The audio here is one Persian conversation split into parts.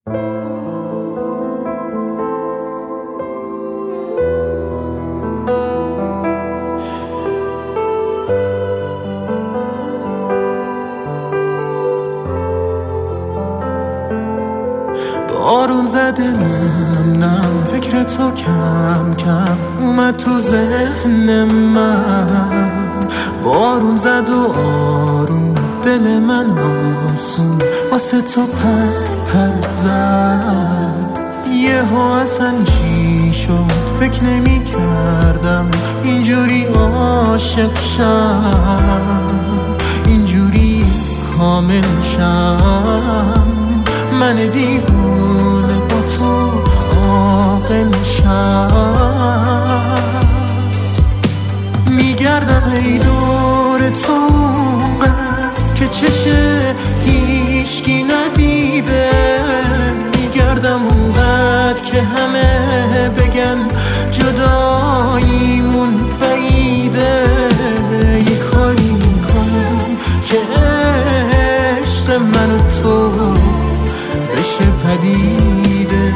بارون زده نم فکر تو کم کم اومد تو ذهن من. بارون زد و آروم دل من آسون واسه تو پر زد. یهو اصلا چی شد فکر نمی کردم اینجوری عاشق شم، اینجوری کامل شم. من دیوونه با تو عاقل شم. میگردم ای دور تو اونقدر که چشه هیچکی ندیده. میگردم اونقدر که همه بگن جداییمون بعیده. یه کاری میکنم که عشق من و تو بشه پدیده.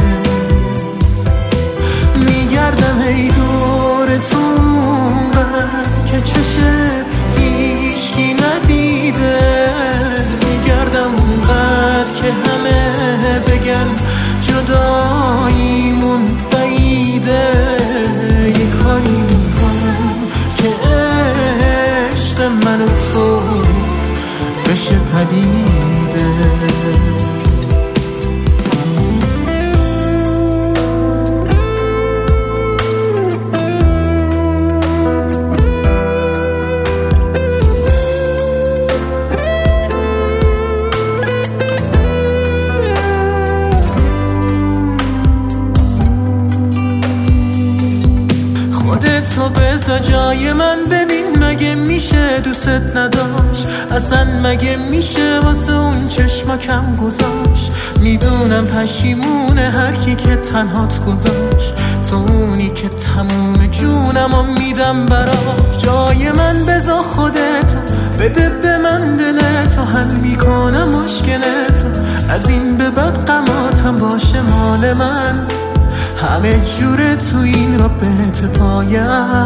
میگردم ای دور تو اونقدر که چشه هیچکی ندیده. میگردم اونقدر که همه بگن جداییمون بعیده. یه کاری میکنم که عشق من و تو بشه پدیده. تو بذار جای من ببین مگه میشه دوست نداشت. اصلا مگه میشه واسه اون چشما کم گذاشت. میدونم پشیمونه هر کی که تنهات گذاشت. تو اونی که تموم جونمو میدم براش. جای من بذار خودت بده به من دلتو حل میکنم مشکلتو. از این به بعد غماتم باشه مال من. همه جوره تو این رابطه پایم.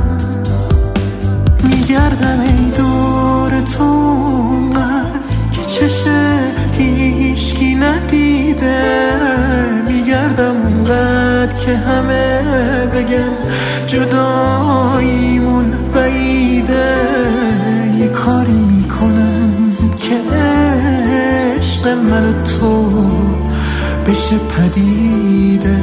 میگردم ای دور تو اونقدر که چشه هیچکی ندیده. میگردم اونقدر که همه بگن جداییمون بعیده. یه کاری میکنم که عشق من و تو بشه پدیده.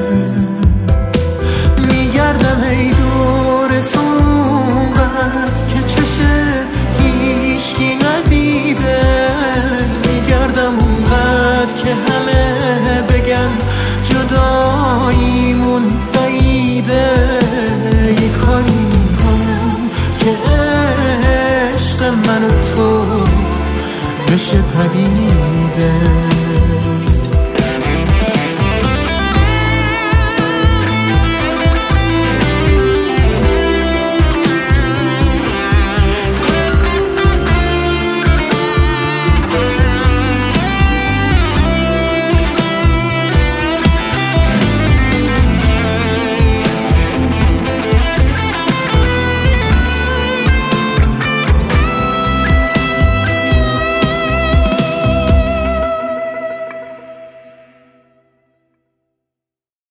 میگردم ای دور تو اونقدر که چشه هیچکی ندیده. میگردم اونقدر که همه بگن جداییمون بعیده. یه کاری میکنم که عشق من و تو بشه پدیده.